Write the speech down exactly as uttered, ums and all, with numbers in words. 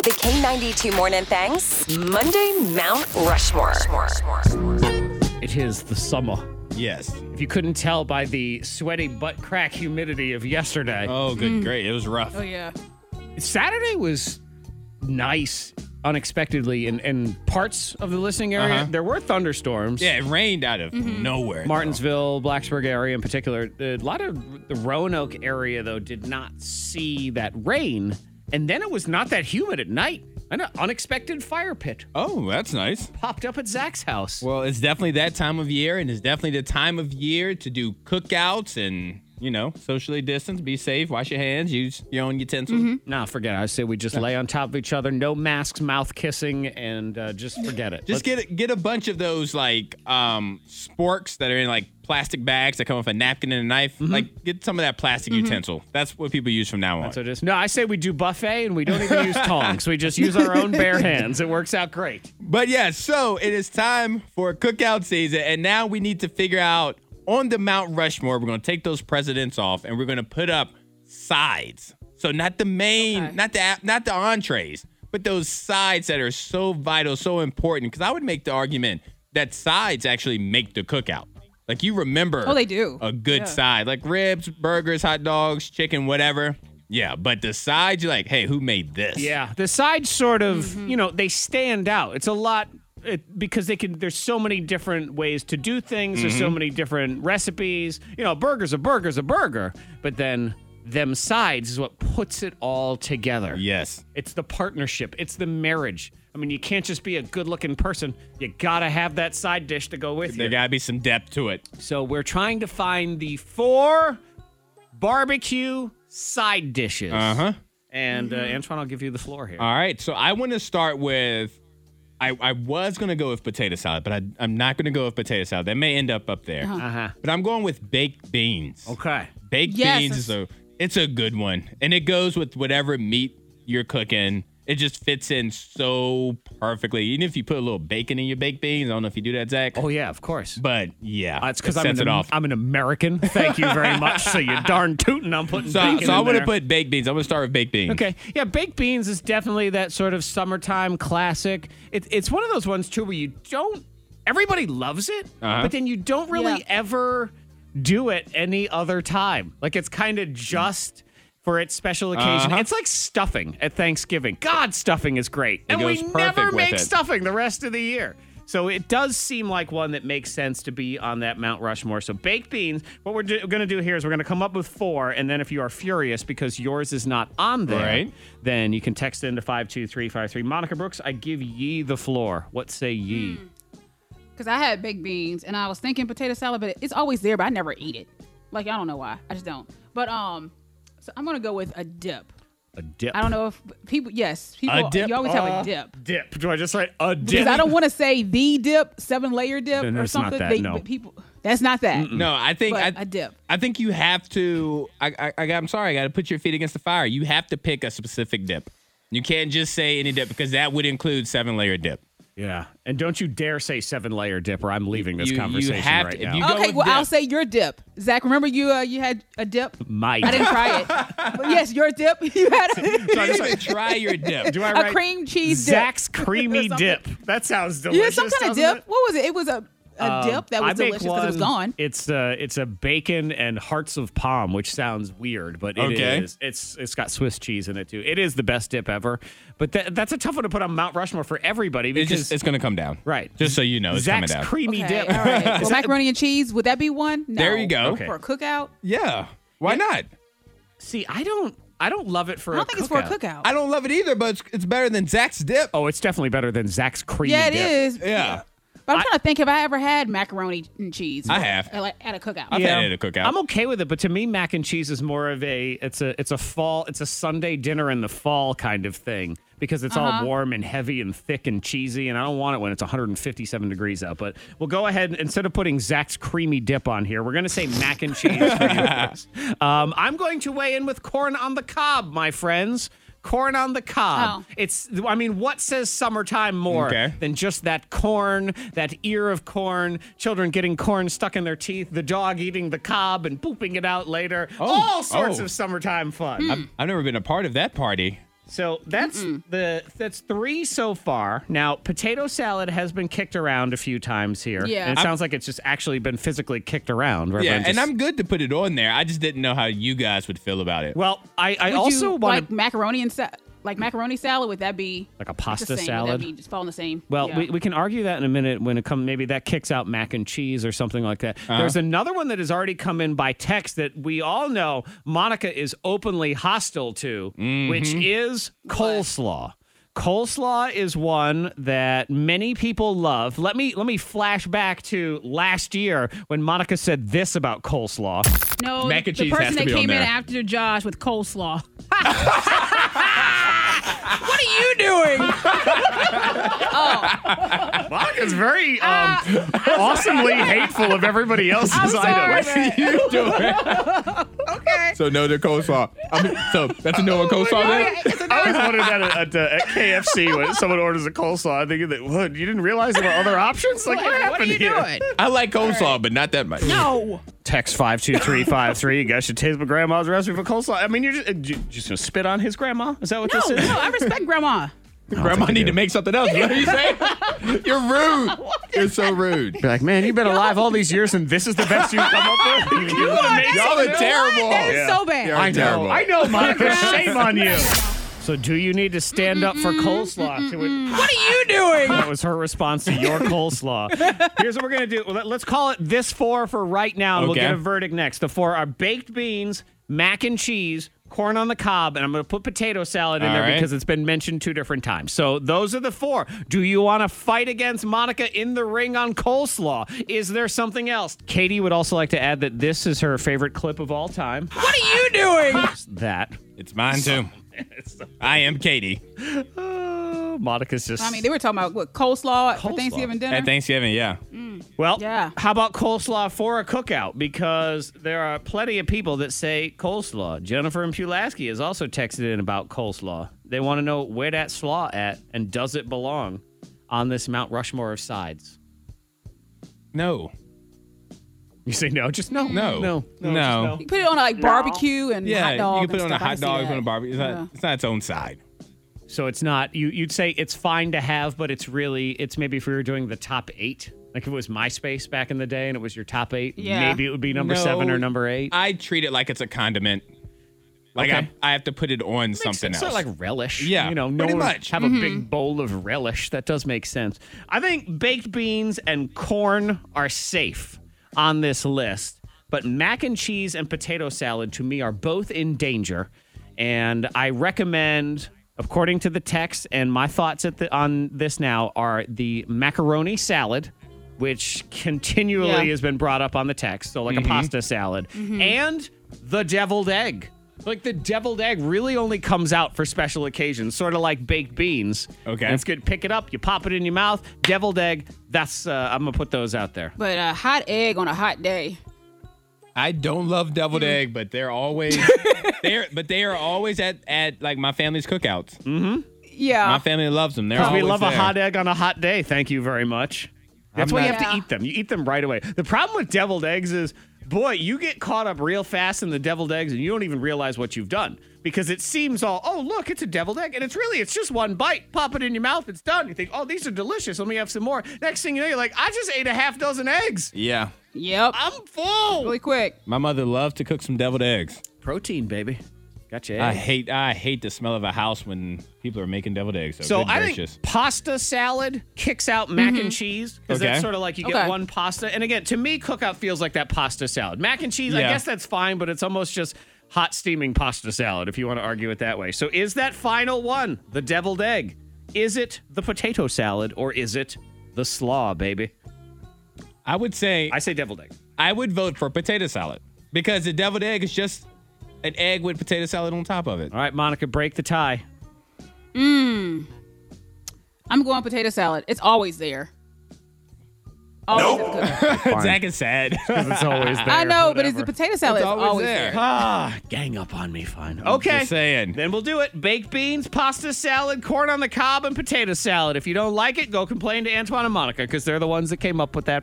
The K ninety-two Morning Thangs Monday Mount Rushmore. It is the summer. Yes. If you couldn't tell by the sweaty butt crack humidity of yesterday, Oh, good, great. It was rough. Oh, yeah. Saturday was nice unexpectedly in, in parts of the listening area. Uh-huh. There were thunderstorms. Yeah, it rained out of nowhere. Martinsville, Blacksburg area in particular. A lot of the Roanoke area, though, did not see that rain. And then it was not that humid at night. An unexpected fire pit Oh, that's nice. popped up at Zach's house. Well, it's definitely that time of year, and it's definitely the time of year to do cookouts and, you know, socially distance, be safe, wash your hands, use your own utensils. Nah, forget it. I say we just lay on top of each other, no masks, mouth kissing, and uh, just forget it. Just Let's- get a, get a bunch of those, like, um, sporks that are in, like, plastic bags that come with a napkin and a knife. Like, get some of that plastic utensil. That's what people use from now on. That's what it is. No, I say we do buffet and we don't even use tongs. We just use our own bare hands. It works out great. But yeah, so it is time for cookout season, and now we need to figure out on the Mount Rushmore, we're going to take those presidents off, and we're going to put up sides. So not the main, Okay. not the not the entrees, but those sides that are so vital, so important. Because I would make the argument that sides actually make the cookout. Like you remember, Oh, they do. a good Yeah. side, like ribs, burgers, hot dogs, chicken, whatever. Yeah, but the sides, you're like, hey, who made this? Yeah, the sides sort of, you know, they stand out. It's a lot it, because they can. There's so many different ways to do things. There's so many different recipes. You know, a burger's a burger's a burger, but then them sides is what puts it all together. Yes. It's the partnership. It's the marriage. I mean, you can't just be a good-looking person. You gotta have that side dish to go with There you. got to be some depth to it. So we're trying to find the four barbecue side dishes. Uh-huh. And uh, Antoine, I'll give you the floor here. All right, so I want to start with. I, I was gonna go with potato salad, but I, I'm not gonna go with potato salad. That may end up up there. Uh-huh. But I'm going with baked beans. Okay. Baked Yes, beans is a it's a good one, and it goes with whatever meat you're cooking. It just fits in so perfectly. Even if you put a little bacon in your baked beans, I don't know if you do that, Zach. Oh yeah, of course. But yeah, Uh, it's because it I'm, sets an- it off. I'm an American. Thank you very much. So you darn tootin' I'm putting so bacon so in I'm gonna there. put baked beans. I'm gonna start with baked beans. Okay. Yeah, baked beans is definitely that sort of summertime classic. It, it's one of those ones, too, where you don't... Everybody loves it, Uh-huh. but then you don't really Yeah. ever do it any other time. Like, it's kind of just for its special occasion. Uh-huh. It's like stuffing at Thanksgiving. God, stuffing is great. and we goes perfect never with make it. stuffing the rest of the year. So it does seem like one that makes sense to be on that Mount Rushmore. So baked beans, what we're do- going to do here is we're going to come up with four, and then if you are furious because yours is not on there, Right. then you can text into five two three five three. Monica Brooks, I give ye the floor. What say ye? Because I had baked beans and I was thinking potato salad, but it's always there, but I never eat it. Like, I don't know why. I just don't. But, um, so I'm going to go with a dip. A dip. I don't know if people, yes, people, A dip? you always have Uh, a dip. Dip. Do I just write a dip? Because I don't want to say the dip, seven layer dip Then or it's not something. that, They- no. but people, that's not that. No, I think But I, a dip. I think you have to. I, I, I I'm sorry. I got to put your feet against the fire. You have to pick a specific dip. You can't just say any dip because that would include seven layer dip. Yeah. And don't you dare say seven layer dip or I'm leaving this You- you conversation have right to- if now. you go Okay, with well, I'll dip. say your dip. Zach, remember you uh, you had a dip? Might. I didn't try it. But yes, your dip. You had So I just Even like, try your dip. do I a write cream cheese dip. Zach's creamy Something. dip? That sounds Yeah, delicious. some kind of doesn't dip. it? What was it? It was a, a Um, dip that I was make delicious because it was one- gone. It's a it's a bacon and hearts of palm, which sounds weird, but it Okay. is. It's it's got Swiss cheese in it too. It is the best dip ever. But that, that's a tough one to put on Mount Rushmore for everybody It's because just it's gonna come down. right. Just so you know, it's Zach's coming down. creamy Okay, dip. all right. Well, Is that- macaroni and cheese, would that be one? No. There you go. Okay. For a cookout? Yeah. Why not? See, I don't I don't love it for I a don't think it's for a cookout. I don't love it either, but it's, it's better than Zach's dip. Oh, it's definitely better than Zach's creamy yeah, it dip. is. Yeah. But I'm trying to think, have I ever had macaroni and cheese? I have. At, like, at a cookout. I've had it at a cookout. I'm okay with it, but to me, mac and cheese is more of a it's a it's a fall it's a Sunday dinner in the fall kind of thing because it's Uh-huh. all warm and heavy and thick and cheesy, and I don't want it when it's one hundred fifty-seven degrees out. But we'll go ahead and instead of putting Zach's creamy dip on here, we're going to say mac and cheese for you guys. Um, I'm going to weigh in with corn on the cob, my friends. Corn on the cob. Oh. It's, I mean, what says summertime more Okay. than just that corn, that ear of corn, children getting corn stuck in their teeth, the dog eating the cob and pooping it out later. Oh, All sorts oh. of summertime fun. I've, I've never been a part of that party. So that's Mm-mm. the that's three so far. Now, potato salad has been kicked around a few times here. Yeah. And it I'm- sounds like it's just actually been physically kicked around. Yeah, Everyone and just- I'm good to put it on there. I just didn't know how you guys would feel about it. Well, I, I Would also you want like to macaroni and sa- like macaroni salad? Would that be like a the pasta same? Would salad. that be just fall in the same? Well, Yeah. we, we can argue that in a minute when it comes. Maybe that kicks out mac and cheese or something like that. There's another one that has already come in by text that we all know Monica is openly hostile to, which is coleslaw. Coleslaw is one that many people love. Let me let me flash back to last year when Monica said this about coleslaw. No, Mac and the cheese person has to that be on came in there. after Josh with coleslaw. What are you doing? Monica's very um, awesomely hateful of everybody else's I'm sorry, items. man. you doing? Okay. So no to coleslaw. I mean, so that's a no on coleslaw then? I always wondered that at, at, uh, at K F C when someone orders a coleslaw, I'm thinking that, what, you didn't realize there were other options? Like, what, What, happened what are you here? doing? I like coleslaw, but not that much. No. Text five two three five three. You guys should taste my grandma's recipe for coleslaw. I mean, you're just, uh, you just going to spit on his grandma? Is that what No, this is? no, I respect grandma. Grandma need to make something else. What are you saying? You're rude. You're so rude. You're like, man, you've been alive all these years and this is the best you've come up with? You would've made Y'all are something else. terrible. That is Yeah. so bad. You're I know. terrible. I know, Monica. Shame on you. So do you need to stand up for coleslaw? To it? What are you doing? That was her response to your coleslaw. Here's what we're going to do. Let- Let's call it this four for right now, and we'll Okay. get a verdict next. The four are baked beans, mac and cheese, corn on the cob, and I'm going to put potato salad in All there right. because it's been mentioned two different times. So those are the four. Do you want to fight against Monica in the ring on coleslaw? Is there something else? Katie would also like to add that this is her favorite clip of all time. What are you doing? That. It's mine too. I am Katie. Oh, Monica's just... I mean, they were talking about what coleslaw, for Coleslaw. Thanksgiving dinner. At Thanksgiving, yeah. Well, Yeah. how about coleslaw for a cookout? Because there are plenty of people that say coleslaw. Jennifer and Pulaski has also texted in about coleslaw. They want to know where that slaw at and does it belong on this Mount Rushmore of sides? No. You say no, just no. No. No. No. just You put it on like barbecue and Yeah, hot dog. you can put it and on a stuff. I hot see dog, that. put it on a barbecue. It's not, Yeah. it's not its own side. So it's not, you, you'd say it's fine to have, but it's really, it's maybe if we were doing the top eight, like if it was MySpace back in the day and it was your top eight, Yeah. maybe it would be number No, seven or number eight. I treat it like it's a condiment. Like Okay. I, I have to put it on Makes something sense. else. Sort of like relish. Yeah, You know, no pretty one much. have a big bowl of relish. That does make sense. I think baked beans and corn are safe on this list, but mac and cheese and potato salad to me are both in danger. And I recommend, according to the text, and my thoughts at the, on this now are the macaroni salad, which continually Yeah. has been brought up on the text, so like a pasta salad, and the deviled egg. Like the deviled egg really only comes out for special occasions, sort of like baked beans. Okay. And it's good. Pick it up, you pop it in your mouth. Deviled egg. That's uh, I'm gonna put those out there. But a hot egg on a hot day. I don't love deviled egg, but they're always they're but they are always at at like my family's cookouts. Yeah. My family loves them. They're Because we always love a there. hot egg on a hot day. Thank you very much. That's I'm why you not- have to Yeah. eat them. You eat them right away. The problem with deviled eggs is, boy, you get caught up real fast in the deviled eggs and you don't even realize what you've done. Because it seems all, oh, look, it's a deviled egg. And it's really, it's just one bite. Pop it in your mouth. It's done. You think, oh, these are delicious. Let me have some more. Next thing you know, you're like, I just ate a half dozen eggs. Yeah. Yep. I'm full. Really quick. My mother loves to cook some deviled eggs. Protein, baby. Gotcha. I hate I hate the smell of a house when people are making deviled eggs. So, So good I gracious. think pasta salad kicks out mac and cheese because Okay. that's sort of like you get Okay. one pasta. And again, to me, cookout feels like that pasta salad. Mac and cheese, I Yeah. guess that's fine, but it's almost just hot steaming pasta salad if you want to argue it that way. So is that final one the deviled egg? Is it the potato salad or is it the slaw, baby? I would say I say deviled egg. I would vote for potato salad because the deviled egg is just an egg with potato salad on top of it. All right, Monica, break the tie. I'm going potato salad. It's always there. Always nope. Zach is sad. It's always there. I know, but it's the whatever. potato salad. It's It's always always, there. there. Ah, gang up on me, fine. Okay. Just saying. Then we'll do it. Baked beans, pasta salad, corn on the cob, and potato salad. If you don't like it, go complain to Antoine and Monica because they're the ones that came up with that